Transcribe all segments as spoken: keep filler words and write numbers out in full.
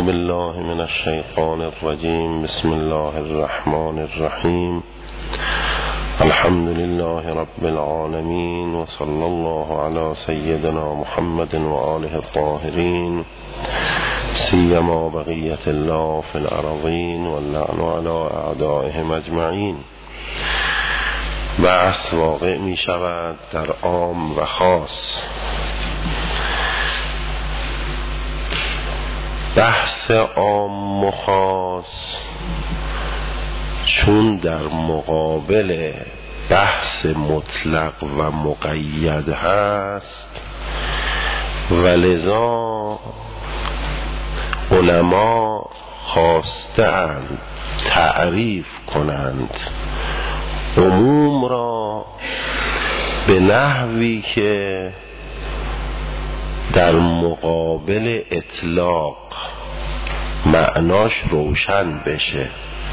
بالله من الشیطان الرجیم. بسم الله الرحمن الرحیم. الحمد لله رب العالمین و صلی الله علی سیدنا محمد و آله الطاهرین، سیما بقیت الله فی الارضین و اللعن علی اعدائهم اجمعین. بحث واقع می شود در عام و خاص. بحث عام و خاص چون در مقابل بحث مطلق و مقید هست و لذا علما خواستند تعریف کنند عموم را به نحوی که در مقابل اطلاق معناش روشن بشه.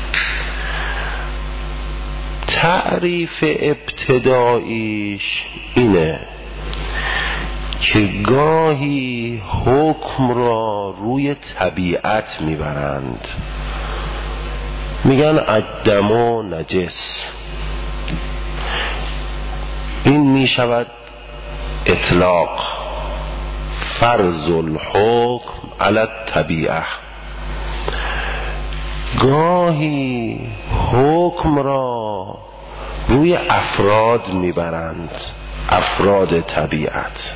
تعریف ابتداییش اینه که گاهی حکم را روی طبیعت میبرند، میگن الدم و نجس. این میشود اطلاق، فرض الحکم علی الطبیعه. گاهی حکم را روی افراد میبرند، افراد طبیعت.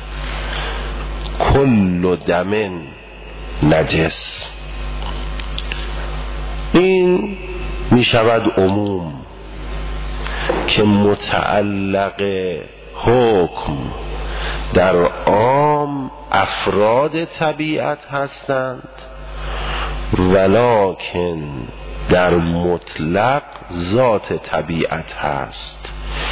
کل دم نجس، این میشود عموم که متعلق حکم در عام افراد طبیعت هستند، ولکن در مطلق ذات طبیعت هست.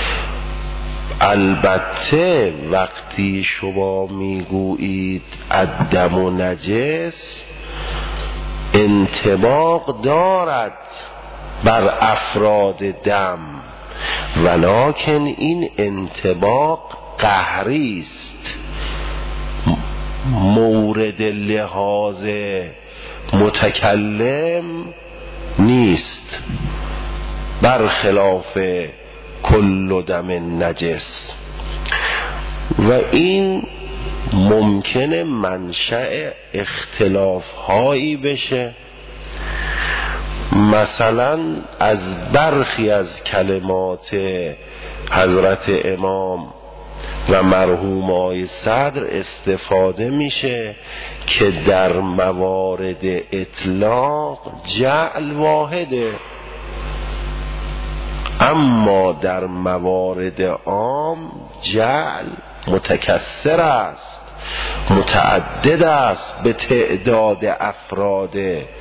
البته وقتی شما میگویید الدم و نجس، انطباق دارد بر افراد دم، ولکن این انطباق قهری است، مورد لحاظ متکلم نیست، برخلاف کل دم نجس. و این ممکنه منشأ اختلاف هایی بشه. مثلا از برخی از کلمات حضرت امام و مرحوم آقای صدر استفاده میشه که در موارد اطلاق جعل واحده، اما در موارد عام جعل متکثر است، متعدد است به تعداد افراد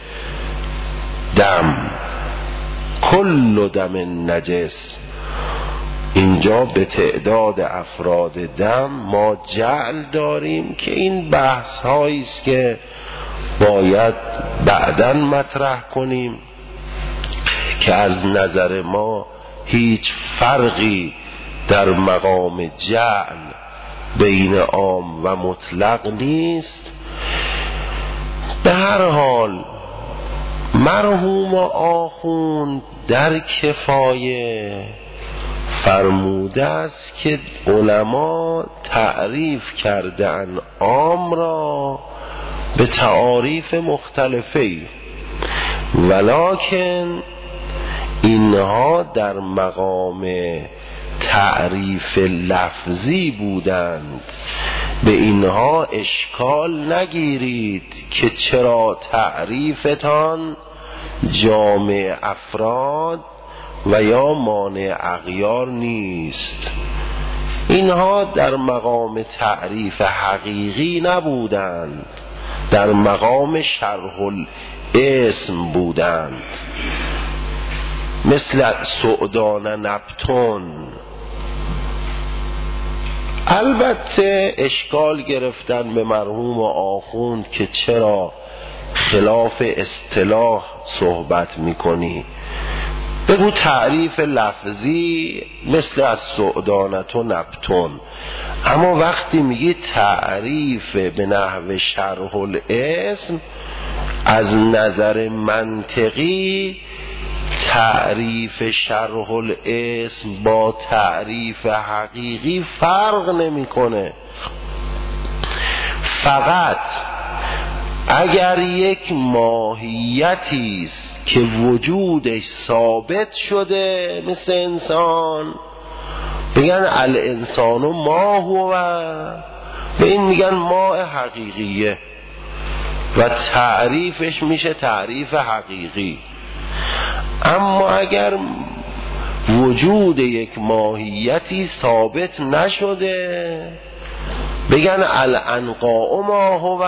دم. کل دم نجس، اینجا به تعداد افراد دم ما جعل داریم که این بحث هایی است که باید بعداً مطرح کنیم که از نظر ما هیچ فرقی در مقام جعل بین عام و مطلق نیست. به هر حال مرحوم آخوند در کفایه فرموده است که علما تعریف کردن عام را به تعاریف مختلفه، ولکن اینها در مقام تعریف لفظی بودند. به اینها اشکال نگیرید که چرا تعریفتان جامع افراد و یا مانع اغیار نیست. اینها در مقام تعریف حقیقی نبودند، در مقام شرح الاسم بودند، مثل سعدان نبتون. البته اشکال گرفتن به مرحوم آخوند که چرا خلاف اصطلاح صحبت میکنی. بگو تعریف لفظی مثل از سعدانت و نبتون، اما وقتی میگی تعریف به نحو شرح الاسم از نظر منطقی تعریف شرح الاسم با تعریف حقیقی فرق نمیکنه. فقط اگر یک ماهیتی است که وجودش ثابت شده مثل انسان، بگن الانسان ما هو، به این میگن ماء حقیقیه و تعریفش میشه تعریف حقیقی. اما اگر وجود یک ماهیتی ثابت نشده، بگن الانقاء ما هو،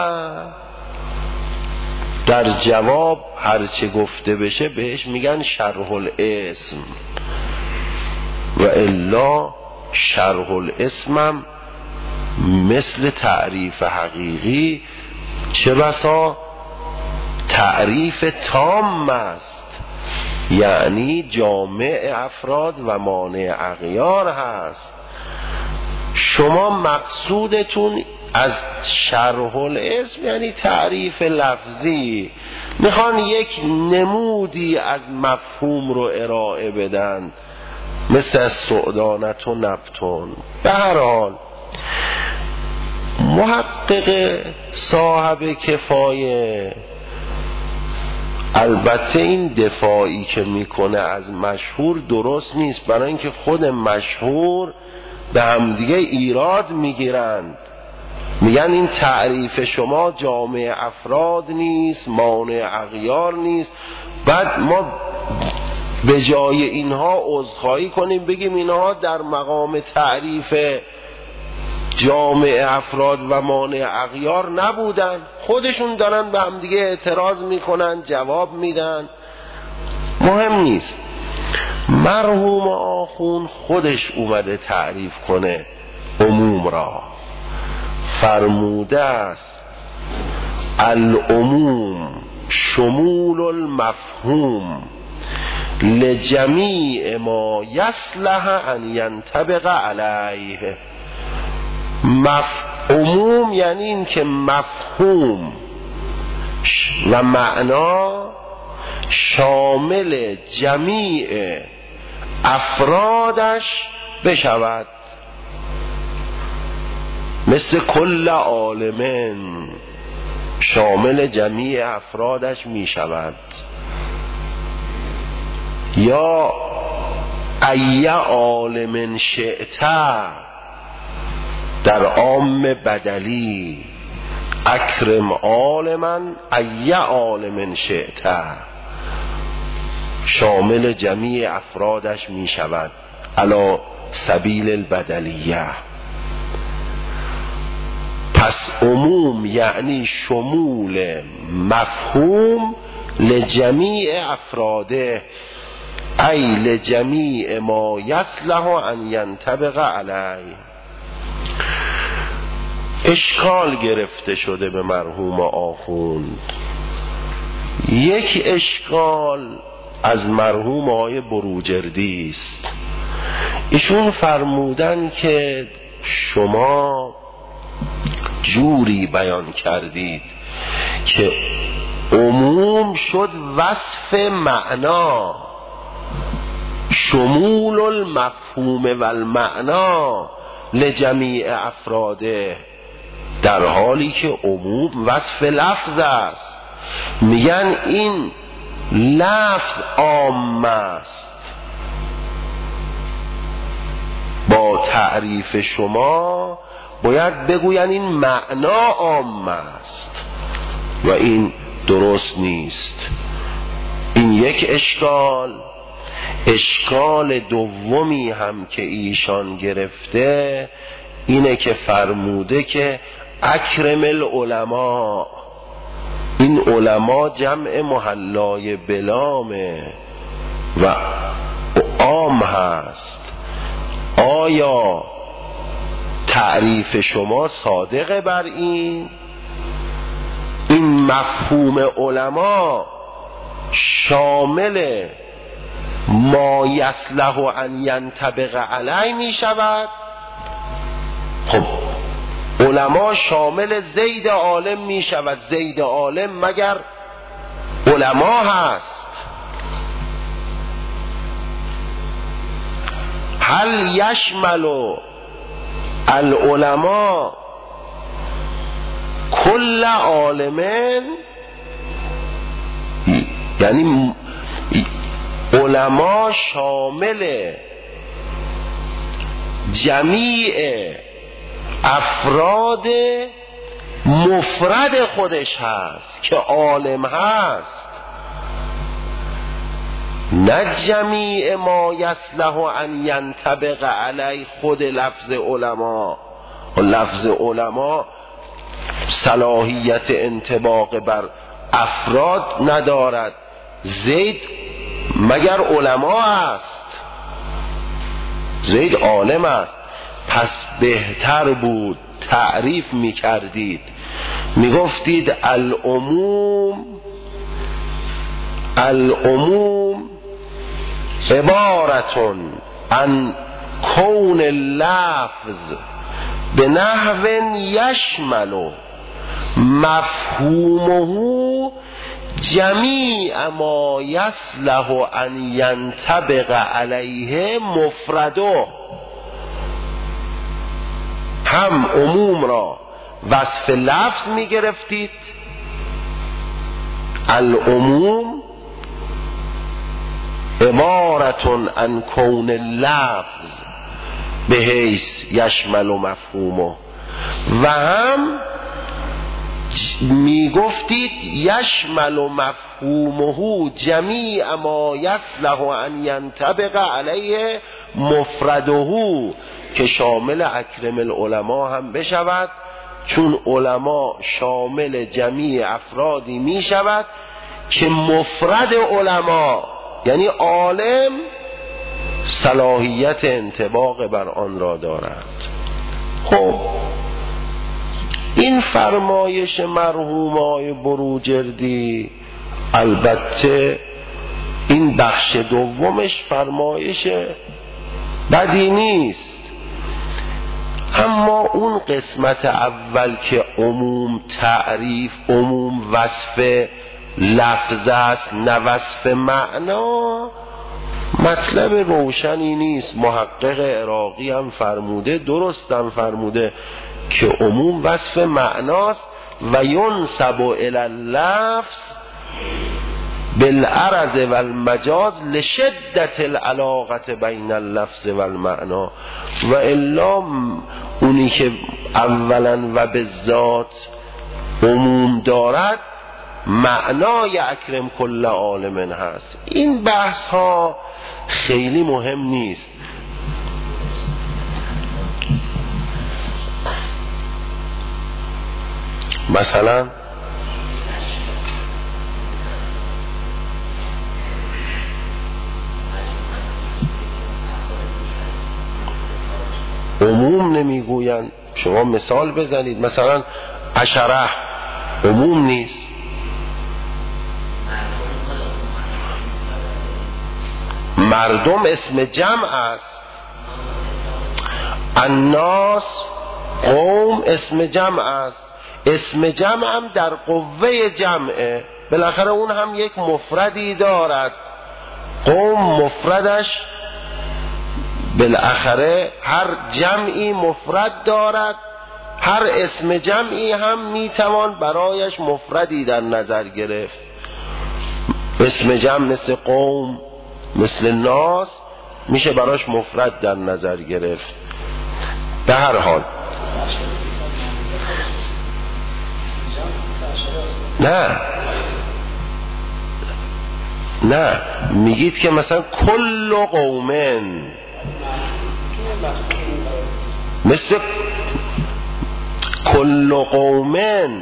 در جواب هرچه گفته بشه بهش میگن شرح الاسم. و الا شرح الاسمم مثل تعریف حقیقی چه بسا تعریف تام است، یعنی جامع افراد و مانع اغیار هست. شما مقصودتون از شرح الاسم یعنی تعریف لفظی، میخوان یک نمودی از مفهوم رو ارائه بدن، مثل از سعدانت و نبتون. به هر حال محقق صاحب کفایه البته این دفاعی که میکنه از مشهور درست نیست، برای اینکه خود مشهور به همدیگه ایراد میگیرند، میگن این تعریف شما جامع افراد نیست، مانع اغیار نیست. بعد ما به جای اینها عذرخواهی کنیم بگیم اینها در مقام تعریف جامع افراد و مانع اغیار نبودن، خودشون دارن به هم دیگه اعتراض میکنن، جواب میدن، مهم نیست. مرحوم آخوند خودش اومده تعریف کنه عموم را، فرموده است العموم شمول المفهوم لجمیع ما یصلح ان ینطبق علیه. مف... عموم یعنی این که مفهوم و معنا شامل جمیع افرادش بشود، مثل کل عالمین شامل جمیع افرادش می شود، یا ای عالم شئتا در عام بدلی اکرم عالما ای عالم شئتا شامل جمیع افرادش می شود علی سبیل البدلیه. پس عموم یعنی شمول مفهوم لجمیع افراده، ای لجمیع ما یصلح ان ینطبق علیه. اشکال گرفته شده به مرحوم آخوند. یک اشکال از مرحوم آقای بروجردی است. ایشون فرمودن که شما جوری بیان کردید که عموم شد وصف معنا، شمول المفهوم و المعنا لجمیع افراده، در حالی که عموم وصف لفظ است. میگن این لفظ عام است، با تعریف شما باید بگوین این معنا عام است و این درست نیست. این یک اشکال. اشکال دومی هم که ایشان گرفته اینه که فرموده که اکرم العلماء، این علما جمع محلای بلامه و عام هست. آیا تعریف شما صادقه بر این؟ این مفهوم علما شامل ما یصلح ان ینطبق علی می شود؟ خب علما شامل زید عالم می شود. زید عالم مگر علما هست. هل یشمل العلماء کل عالمین، یعنی علما شامل جمیع افراد مفرد خودش هست که عالم هست، نه جمیع ما یصلح ان ینطبق علی خود لفظ علما. لفظ علما صلاحیت انطباق بر افراد ندارد. زید مگر علما است؟ زید عالم است. پس بهتر بود تعریف می کردید، می گفتید العموم العموم عبارتون عن کون اللفظ به نحو یشمل مفهومه جمیع ما یصلح ان ینطبق علیه مفرده. هم عموم را وصف لفظ می گرفتید، العموم عبارتون عن کون اللفظ به حیث یشمل و مفهومه، و هم می گفتید یشمل و مفهومه جمیع ما یصلح ان ینطبق علیه مفرده، که شامل اکرم العلماء هم بشود، چون علما شامل جمیع افرادی می شود که مفرد علما یعنی عالم صلاحیت انطباق بر آن را دارد. خب این فرمایش مرحوم آقای بروجردی، البته این بخش دومش فرمایش بدی نیست، اما اون قسمت اول که عموم تعریف، عموم وصف لفظ است نه وصف معنا، مطلب روشنی نیست. محقق عراقی هم فرموده، درست هم فرموده که عموم وصف معناست و ینسب الی اللفظ بالعرض و المجاز لشدت العلاقه بین اللفظ و المعنا، و الا اونی که اولا و به ذات عموم دارد معنای اکرم کل عالم هست. این بحث ها خیلی مهم نیست. مثلا عموم نمیگویند. شما مثال بزنید، مثلا عشره عموم نیست. مردم اسم جمع است، الناس قوم اسم جمع است. اسم جمع هم در قوه جمعه، بالاخره اون هم یک مفردی دارد. قوم مفردش بالاخره هر جمعی مفرد دارد، هر اسم جمعی هم میتوان برایش مفردی در نظر گرفت. اسم جمع مثل قوم، مثل ناس، میشه براش مفرد در نظر گرفت. به هر حال نه نه میگید که مثلا کل قومن، مثل کل قومن.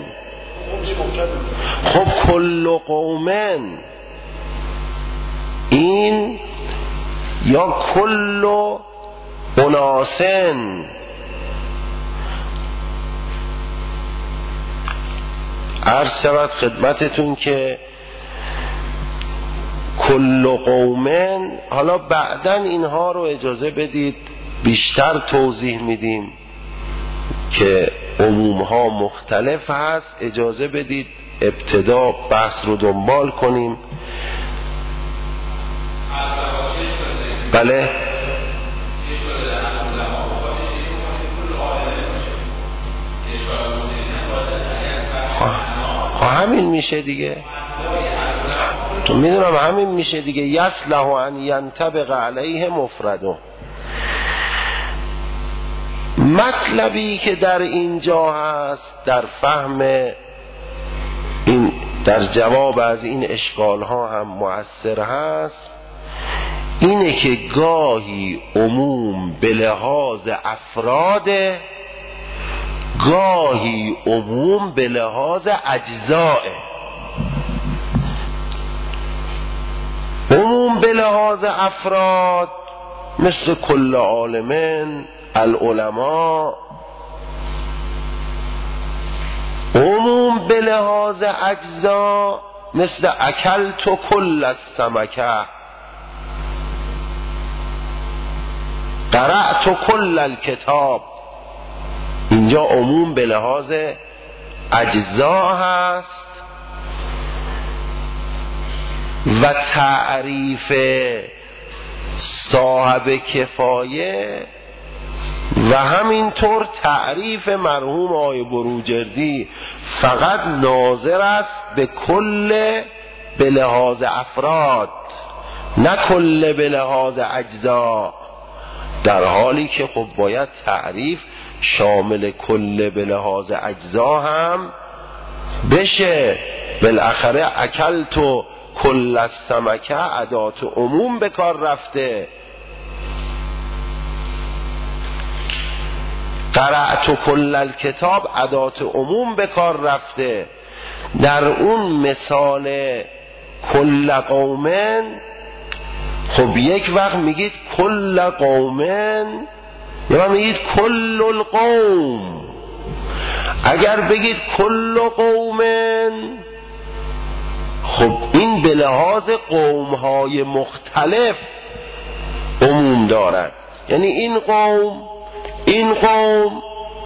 خب کل قومن این یا کل اناسن. عرض شود خدمتتون که کل قومن، حالا بعداً اینها رو اجازه بدید بیشتر توضیح میدیم که عمومها مختلف هست، اجازه بدید ابتدا بحث رو دنبال کنیم. بله خب همین میشه دیگه، تو میدونم همین میشه دیگه. یصلح ان ینطبق علیه مفرده. مطلبی که در اینجا هست در فهم این، در جواب از این اشکال ها هم مؤثر هست، اینه که گاهی عموم به لحاظ افراد، گاهی عموم به لحاظ اجزاء. عموم به لحاظ افراد مثل کل عالمین العلماء، عموم به لحاظ اجزا مثل اکلت کل السمکه، قرأت کل الکتاب. اینجا عموم به لحاظ اجزا هست و تعریف صاحب کفایه و همینطور تعریف مرحوم آقای بروجردی فقط ناظر است به کل به لحاظ افراد، نه کل به لحاظ اجزا، در حالی که خب باید تعریف شامل کل به لحاظ اجزا هم بشه. بالاخره اکلت و کل السمکه ادات عموم به کار رفته، قرأت کل الکتاب ادات عموم به کار رفته. در اون مثال کل قومن، خب یک وقت میگید کل قومن یا میگید کل القوم. اگر بگید کل قومن، خب این به لحاظ قومهای مختلف عموم دارد، یعنی این قوم، این قوم،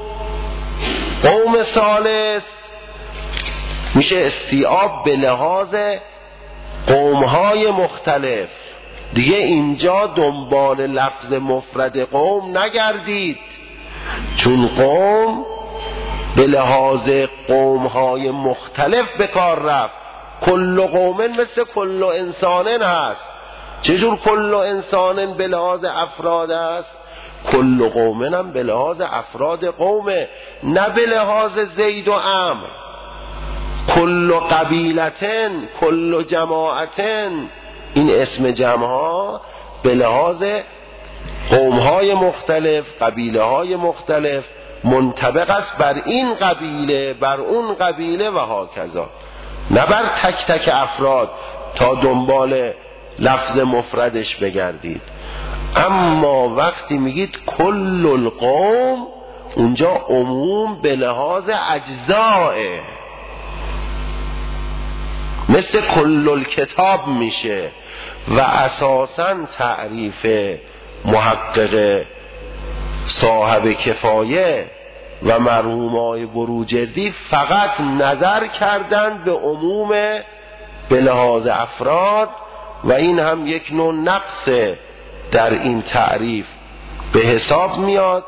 قوم ثالث، میشه استیعاب به لحاظ قومهای مختلف. دیگه اینجا دنبال لفظ مفرد قوم نگردید، چون قوم به لحاظ قومهای مختلف به کار رفت. کل قومن مثل کل انسانن هست. چجور کل انسانن به لحاظ افراد است؟ کل قومن هم به لحاظ افراد قومه، نه به لحاظ زید و عمرو. کل قبیلتن، کل جماعتن، این اسم جمع ها به لحاظ قومهای مختلف، قبیله های مختلف منطبق است بر این قبیله، بر اون قبیله و هاکذا، نه بر تک تک افراد تا دنبال لفظ مفردش بگردید. اما وقتی میگید کل القوم، اونجا عموم به لحاظ اجزاء، مثل کل الکتاب میشه. و اساساً تعریف محقق صاحب کفایه و مرحوم آقای بروجردی فقط نظر کردند به عموم به لحاظ افراد و این هم یک نوع نقص در این تعریف به حساب میاد.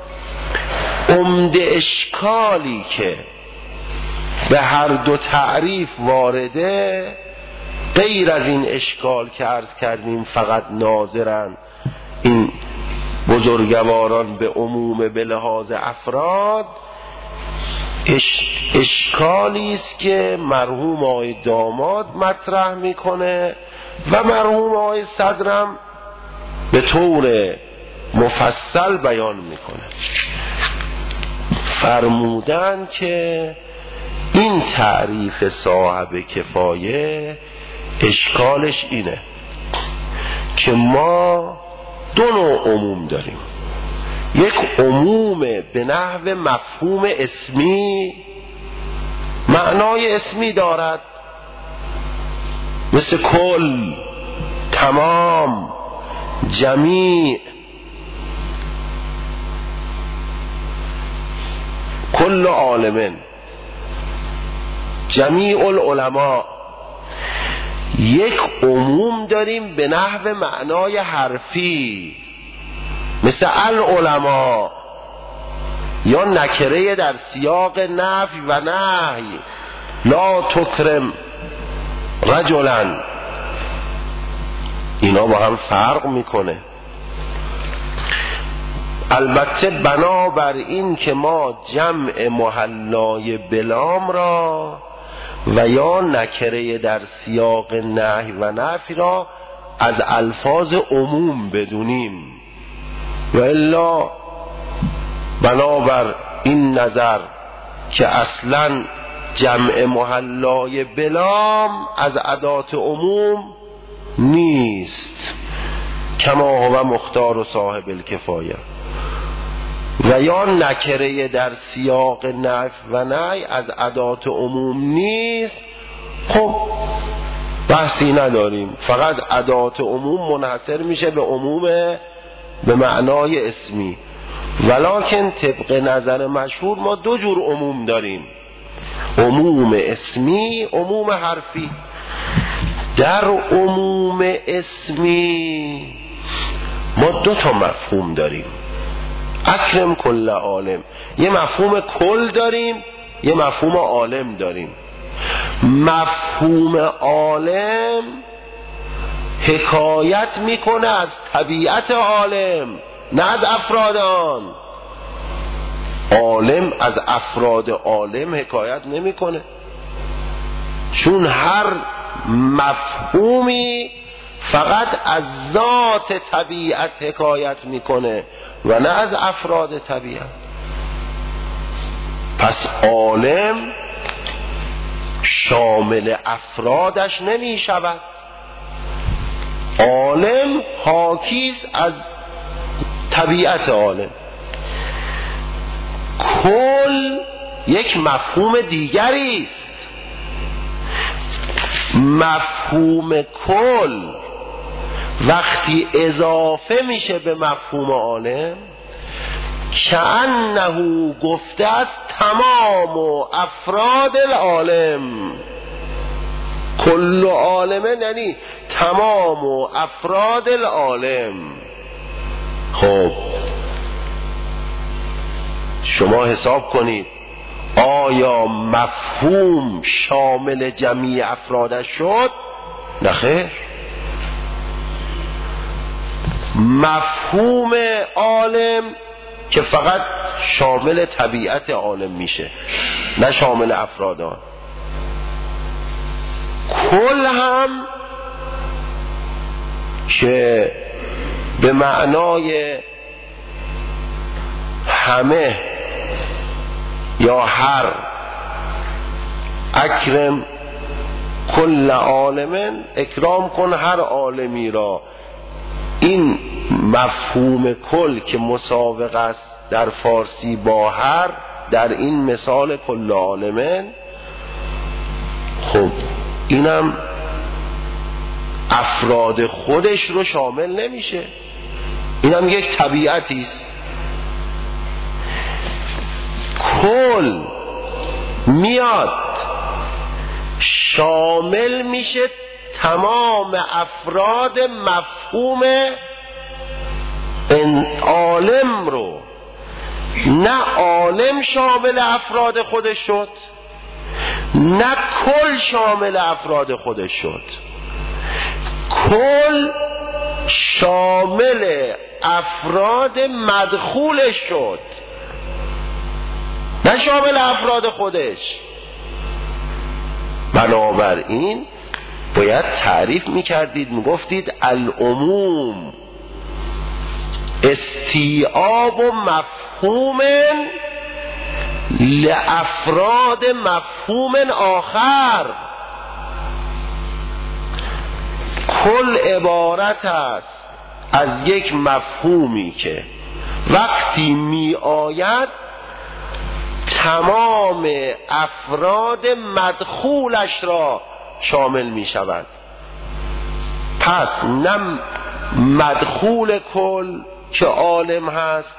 عمده اشکالی که به هر دو تعریف وارده، غیر از این اشکال که عرض کردیم فقط ناظرن این بزرگواران به عموم به لحاظ افراد، اش... اشکالی است که مرحوم آقای داماد مطرح میکنه و مرحوم آقای صدرم به طور مفصل بیان میکنه. فرمودن که این تعریف صاحب کفایه اشکالش اینه که ما دو نوع عموم داریم. یک عموم به نحو مفهوم اسمی، معنای اسمی دارد، مثل کل، تمام، جمیع. کل عالمین جمیع العلماء، یک عموم داریم به نحو معنای حرفی مثل العلماء، یا نکره در سیاق نفی و نهی، لا تکرم رجلا، اینا با هم فرق میکنه. البته بنابر این که ما جمع محلای بلام را و یا نکره در سیاق نهی و نفی را از الفاظ عموم بدونیم، و الا بنابر این نظر که اصلا جمع محلای بلام از ادات عموم نیست، کما هو مختار و صاحب الکفایه، و یا نکره در سیاق نفی و نهی از ادات عموم نیست، خب بحثی نداریم، فقط ادات عموم منحصر میشه به عموم به معنای اسمی. ولکن طبق نظر مشهور ما دو جور عموم داریم، عموم اسمی، عموم حرفی. در عموم اسمی ما دو تا مفهوم داریم، اکرم کل عالم، یه مفهوم کل داریم، یه مفهوم عالم داریم. مفهوم عالم حکایت میکنه از طبیعت عالم، نه از افراد آن. عالم از افراد عالم حکایت نمیکنه، چون هر مفهومی فقط از ذات طبیعت حکایت میکنه و نه از افراد طبیعت. پس عالم شامل افرادش نمی شود، عالم حاکیست از طبیعت عالم. کل یک مفهوم دیگری است. مفهوم کل وقتی اضافه میشه به مفهوم عالم، کأنه گفته است تمام و افراد العالم، کل عالمه یعنی تمام و افراد العالم. خب شما حساب کنید، آیا مفهوم شامل جمیع افرادش شد؟ نه خیر. مفهوم عالم که فقط شامل طبیعت عالم میشه، نه شامل افرادان. کل هم که به معنای همه یا هر، اکرم کل عالم، اکرام کن هر عالمی را. این مفهوم کل که مساوق است در فارسی با هر، در این مثال کل عالمن، خب اینم افراد خودش رو شامل نمیشه، اینم یک طبیعتی است. کل میاد شامل میشه تمام افراد مفهوم این عالم رو، نه عالم شامل افراد خودش شد، نه کل شامل افراد خودش شد. کل شامل افراد مدخولش شد، نه شامل افراد خودش. بنابراین باید تعریف میکردید، میگفتید العموم استیعاب و مفهوم لافراد مفهوم آخر. کل عبارت است از یک مفهومی که وقتی می آید تمام افراد مدخولش را شامل می شود. پس نه مدخول کل که عالم هست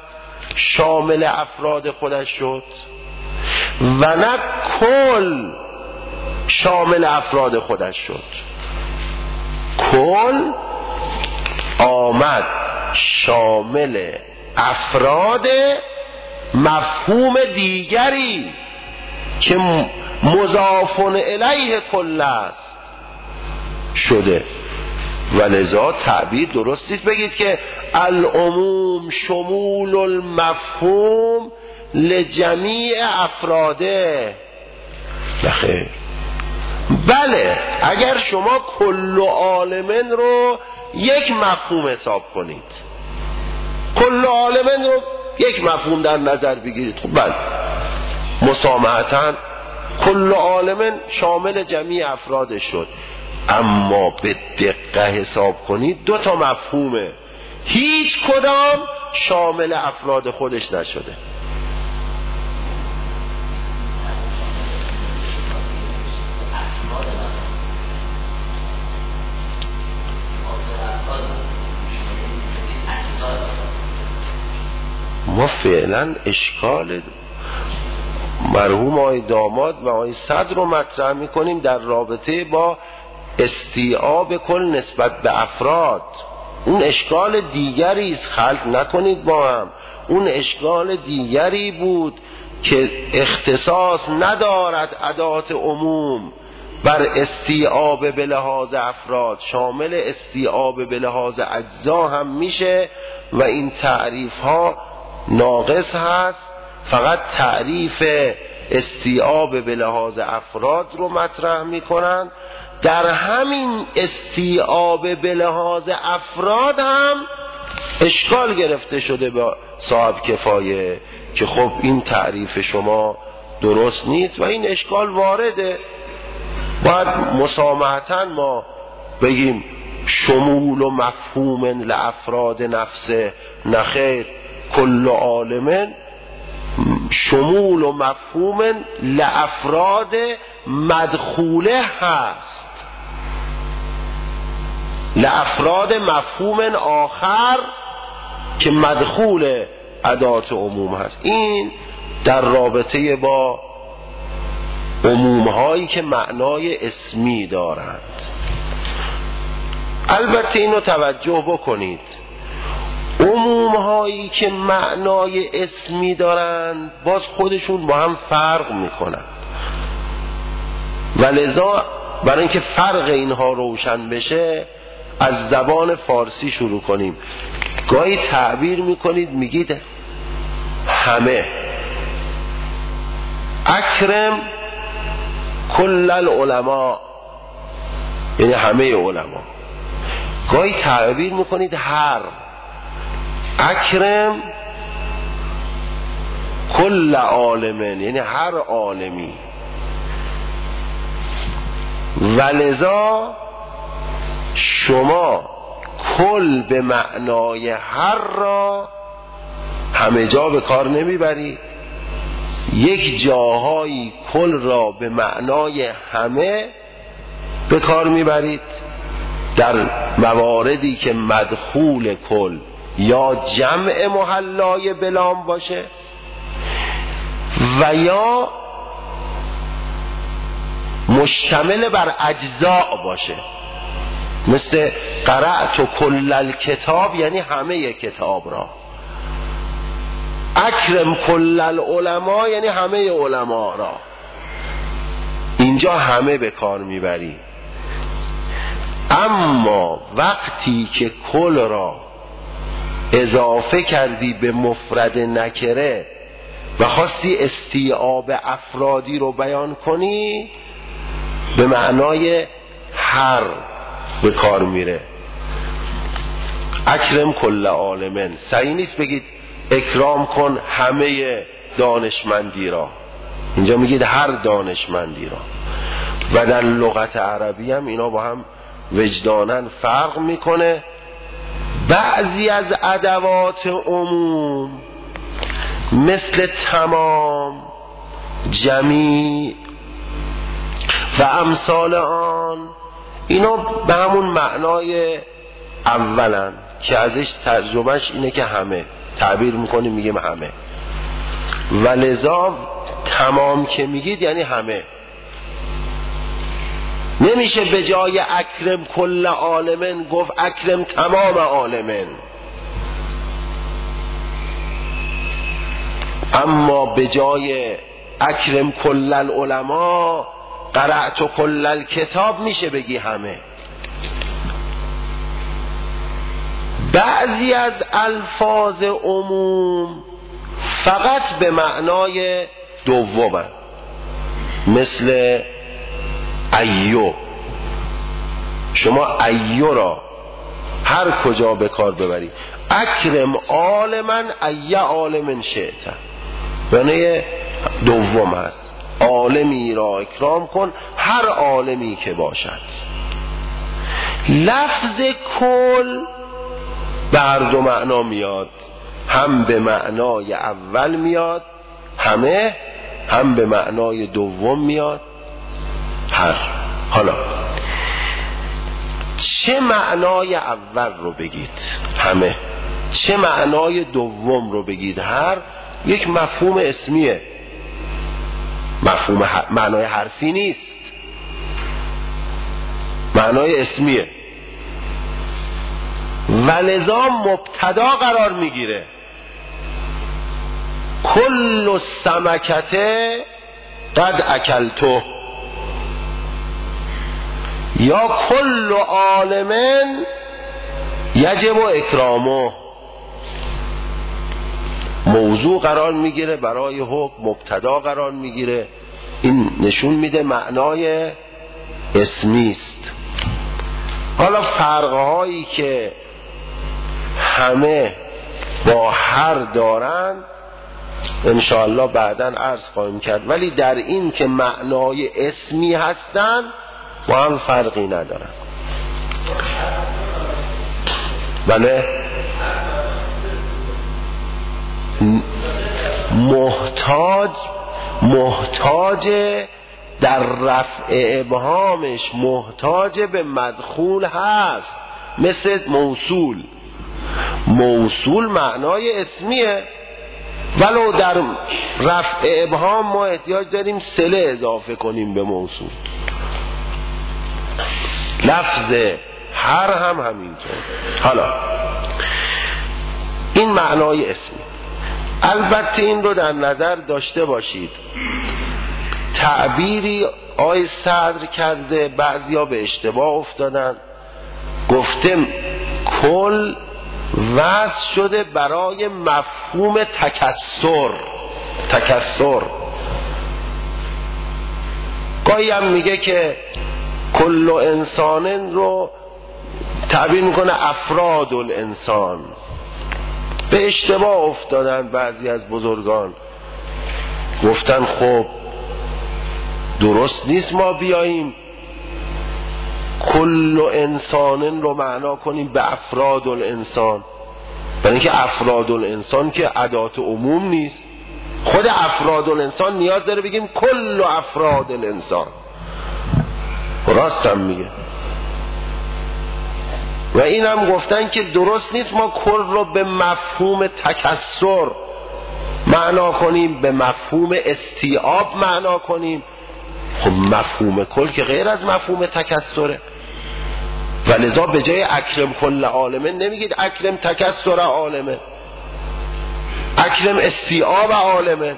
شامل افراد خودش شد، و نه کل شامل افراد خودش شد. کل آمد شامل افراد مفهوم دیگری که مضاف الیه کل است شده. ولذا تعبیر درست نیست بگید که العموم شمول المفهوم لجمیع افراده. نخیر. بله اگر شما کل عالمن رو یک مفهوم حساب کنید، کل عالمن رو یک مفهوم در نظر بگیرید، خب بله مسامحتاً کل عالمن شامل جمیع افراد شد. اما به دقت حساب کنید دو تا مفهومه، هیچ کدام شامل افراد خودش نشده. ما فعلا اشکال مرحوم آقای داماد و آقای صدر رو مطرح میکنیم در رابطه با استیعاب کل نسبت به افراد. اون اشکال دیگری است، خلط نکنید با هم. اون اشکال دیگری بود که اختصاص ندارد ادات عموم بر استیعاب به لحاظ افراد، شامل استیعاب به لحاظ اجزا هم میشه و این تعریف ها ناقص هست. فقط تعریف استیعاب به لحاظ افراد رو مطرح میکنن. در همین استیعاب به لحاظ افراد هم اشکال گرفته شده با صاحب کفایه که خب این تعریف شما درست نیست و این اشکال وارده. باید مسامحتاً ما بگیم شمول و مفهوم لافراد نفسه. نخیر، کل عالمن شمول و مفهوم لافراد مدخوله هست، لافراد مفهوم آخر که مدخول ادات عموم هست. این در رابطه با عموم هایی که معنای اسمی دارند. البته اینو توجه بکنید، عموم هایی که معنای اسمی دارند باز خودشون با هم فرق میکنن و لذا برای اینکه فرق اینها روشن بشه از زبان فارسی شروع کنیم. گاهی تعبیر میکنید میگید همه، اکرم کل العلماء، یعنی همه علما. گاهی تعبیر میکنید هر، اکرم کل عالمین، یعنی هر عالمی. ولذا شما کل به معنای هر را همه جا به کار نمیبرید، یک جاهایی کل را به معنای همه به کار میبرید، در مواردی که مدخول کل یا جمع محلای بلام باشه و یا مشتمل بر اجزاء باشه، مثل قرأت کل الکتاب یعنی همه کتاب را، اکرم کل العلماء یعنی همه علما را. اینجا همه به کار میبری. اما وقتی که کل را اضافه کردی به مفرد نکره و خواستی استیعاب افرادی رو بیان کنی، به معنای هر به کار میره. اکرم کل عالمن، صحیح نیست بگید اکرام کن همه دانشمندی را، اینجا میگید هر دانشمندی را. و در لغت عربی هم اینا با هم وجداناً فرق میکنه. بعضی از ادوات عموم مثل تمام، جمیع و امثال آن، اینا به همون معنای اولن که ازش ترجمهش اینه که همه، تعبیر میکنیم میگیم همه. و لذا تمام که میگید یعنی همه. نمیشه به جای اکرم کل عالمن گفت اکرم تمام عالمن. اما به جای اکرم کل العلماء قرأت کل الکتاب میشه بگی همه. بعضی از الفاظ عموم فقط به معنای دومه، مثل ایو. شما ایو را هر کجا به کار ببرید، اکرم عالمن ای عالمن شئت، یعنی دوم هست، عالمی را اکرام کن هر عالمی که باشد. لفظ کل به هر دو معنا میاد، هم به معنای اول میاد همه، هم به معنای دوم میاد هر. حالا چه معنای اول رو بگید همه، چه معنای دوم رو بگید هر، یک مفهوم اسمیه، مفهوم ح... معنای حرفی نیست، معنای اسمیه و لذا مبتدا قرار میگیره. کل السمکته قد اکلته، یا کل عالمن یجب اکرامه، موضوع قرار میگیره برای حکم، مبتدا قرار میگیره. این نشون میده معنای اسمی است. حالا فرقهایی که همه با هر دارن انشاءالله بعداً عرض خواهیم کرد، ولی در این که معنای اسمی هستن با هم فرقی ندارن. بله، محتاج محتاج در رفع ابهامش محتاج به مدخول هست، مثل موصول. موصول معنای اسمیه، ولو در رفع ابهام ما احتیاج داریم صله اضافه کنیم به موصول. لفظ هر هم همینطور. حالا این معنای اسمی. البته این رو در نظر داشته باشید، تعبیری آی صدر کرده، بعضیا به اشتباه افتادن، گفته کل وضع شده برای مفهوم تکثر. تکثر گاهی هم میگه که کل انسان رو تعبیر میکنه افراد الانسان. به اشتباه افتادن بعضی از بزرگان، گفتن خب درست نیست ما بیاییم کل انسان رو معنا کنیم به افراد الانسان، برای اینکه افراد الانسان که ادات عموم نیست. خود افراد الانسان نیاز داره بگیم کل افراد الانسان. راست هم میگه. و این هم گفتن که درست نیست ما کل رو به مفهوم تکثر معنا کنیم، به مفهوم استیعاب معنا کنیم. خب مفهوم کل که غیر از مفهوم تکثره، و لذا به جای اکرم کل عالمه نمیگید اکرم تکثر عالمه، اکرم استیعاب عالمه.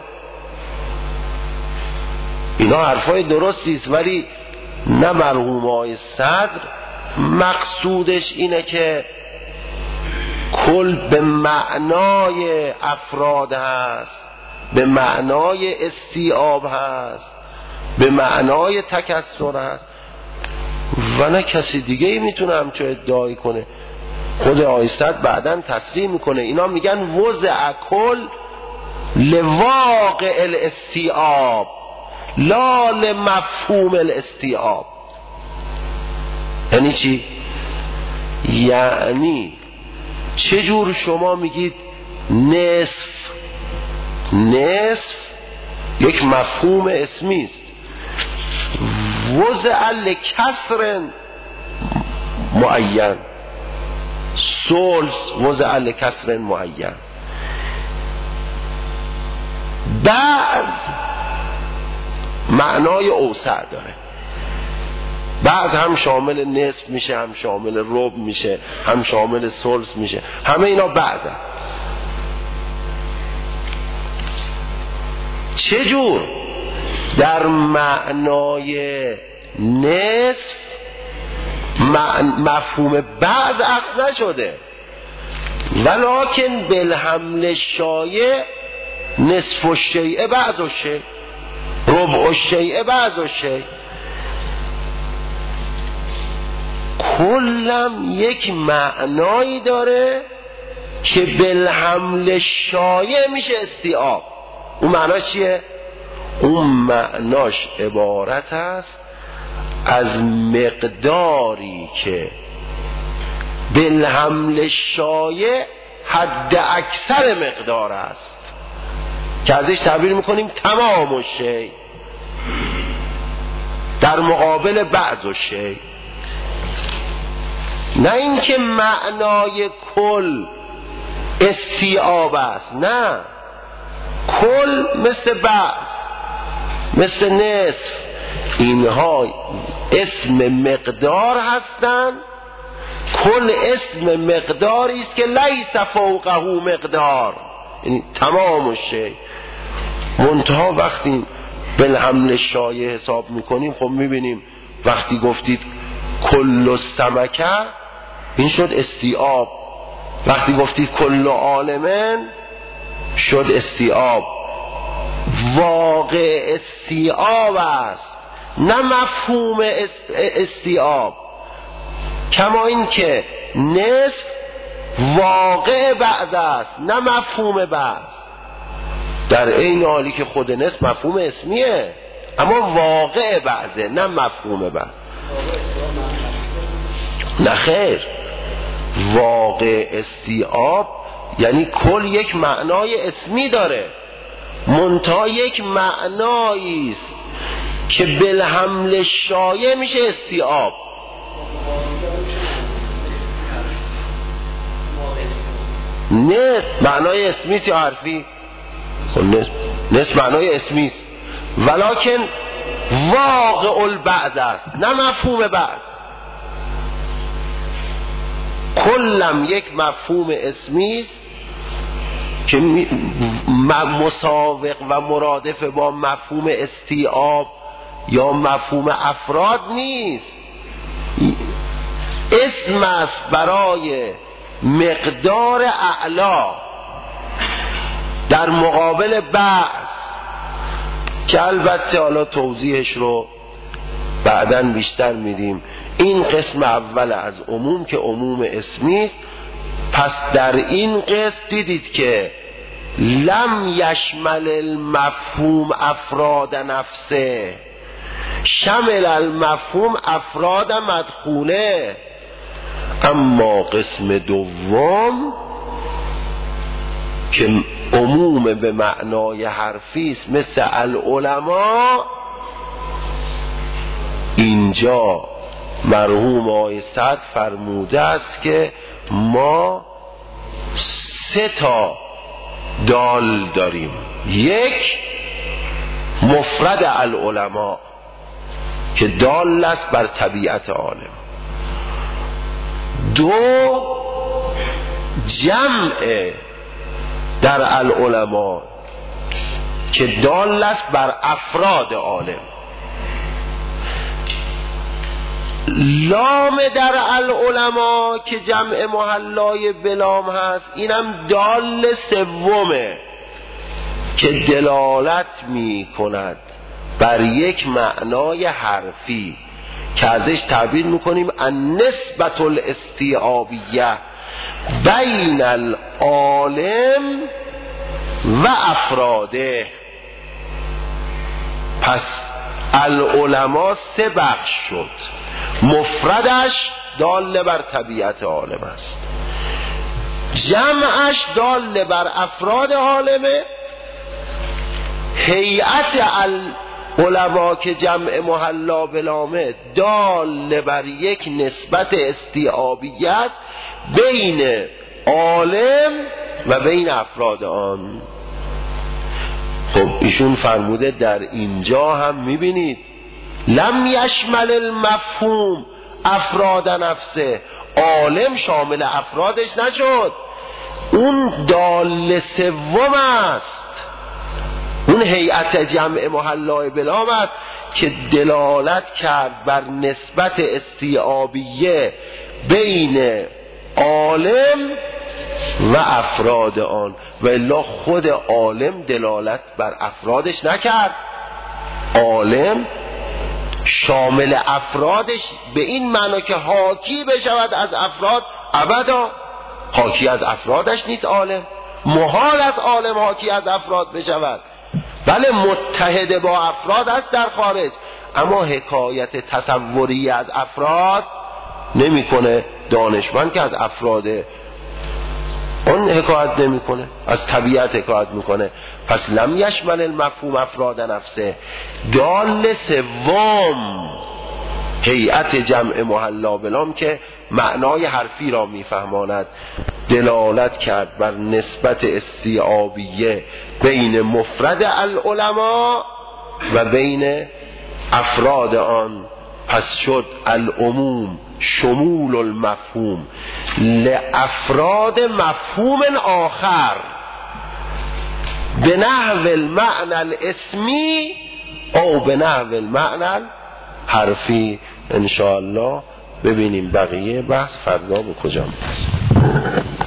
اینا حرفای درستی است، ولی نه مرحوم آقای صدر مقصودش اینه که کل به معنای افراد هست، به معنای استیعاب هست، به معنای تکثر هست، و نه کسی دیگه ای میتونه همچون ادعایی کنه. خود آقای صدر بعداً تصریح میکنه اینا میگن وضع کل لواقع الاستیعاب لا لمفهوم الاستیعاب. یعنی چی؟ یعنی چجور شما میگید نصف؟ نصف یک مفهوم اسمی است، وضع لکسر معین، ثلث وضع لکسر معین. بعض معنای اوسع داره، بعض هم شامل نصف میشه، هم شامل ربع میشه، هم شامل ثلث میشه، همه اینا بعضن. چجور؟ در معنای نصف مفهوم بعض اخذ نشده، ولکن بالحمل شایع نصف الشیء بعض الشیء، ربع الشیء بعض الشیء. کلم یک معنایی داره که بالحمل شایع میشه استیعاب. اون معناش چیه؟ اون معناش عبارت است از مقداری که بالحمل شایع حد اکثر مقدار است، که ازش تعبیر میکنیم تمام الشیء در مقابل بعض الشیء. نه اینکه معنای کل استیعاب است، نه، کل مثل بعض، مثل نصف، اینها اسم مقدار هستند. کل اسم مقداری است که لیس فوقه مقدار، یعنی تمام الشیء. منتها وقتی بالحمل شایع حساب میکنیم، خب میبینیم وقتی گفتید کل السمکه این شد استیعاب، وقتی گفتید کل عالمن شد استیعاب. واقع استیعاب است، نه مفهوم استیعاب. کما این که نصف واقع بعض است، نه مفهوم بعض. در این حالی که خود نصف مفهوم اسمیه، اما واقع بعضه، نه مفهوم بعض. نه خیر، واقع استیعاب یعنی کل یک معنای اسمی داره، منتها یک معنایی است که بالحمل شایع میشه استیعاب. نه معنای اسمی است یا حرفی؟ نصف معنای اسمی است، ولکن واقع البعض است، نه مفهوم بعض. کلم یک مفهوم اسمی است که مساوق و مرادف با مفهوم استیعاب یا مفهوم افراد نیست. اسم است برای مقدار اعلا در مقابل بعض، که البته حالا توضیحش رو بعداً بیشتر میدیم. این قسم اول از عموم که عموم اسمی است. پس در این قسم دیدید که لم یشمل المفهوم افراد نفسه، شمل المفهوم افراد مدخوله. اما قسم دوم که عموم به معنای حرفی است مثل العلماء، اینجا مرحوم آقای سعد فرموده است که ما سه تا دال داریم. یک مفرد العلماء که دال است بر طبیعت عالم. دو جمع در العلماء که دال است بر افراد عالم. لام در العلماء که جمع محلای بلام هست، اینم دال سومه که دلالت می کند بر یک معنای حرفی که ازش تعبیر میکنیم النسبة الاستیعابیه بین العالم و افراده. پس العلماء سه بخش شد. مفردش دال بر طبیعت عالم است، جمعش دال بر افراد عالمه، هیئت العلماء که جمع محلا بلامه دال بر یک نسبت استیعابیه است بین عالم و بین افراد آن. خب ایشون فرموده در اینجا هم میبینید لم یشمل المفهوم افراد نفسه، عالم شامل افرادش نشد. اون دال سوم است، اون هیئت جمع محلای بلام است که دلالت کرد بر نسبت استیعابیه بین عالم و افراد آن، و الا خود عالم دلالت بر افرادش نکرد. عالم شامل افرادش به این معنی که حاکی بشود از افراد، ابدا حاکی از افرادش نیست عالم، محال از عالم حاکی از افراد بشود. بله متحد با افراد است در خارج، اما حکایت تصوری از افراد نمیکنه. دانشمند که از افراد اون حکایت نمیکنه، از طبیعت حکایت میکنه. پس لم یشمل المفهوم افراد نفسه. دال سوم هیئت جمع محلا بلام که معنای حرفی را میفهماند، دلالت کرد بر نسبت استیعابیه بین مفرد العلماء و بین افراد آن. پس شد العموم شمول المفهوم لافراد مفهوم آخر به نحو المعنى الاسمی او به نحو المعنى الحرفی. انشاءالله ببینیم بقیه بحث فردا به کجا میرسه.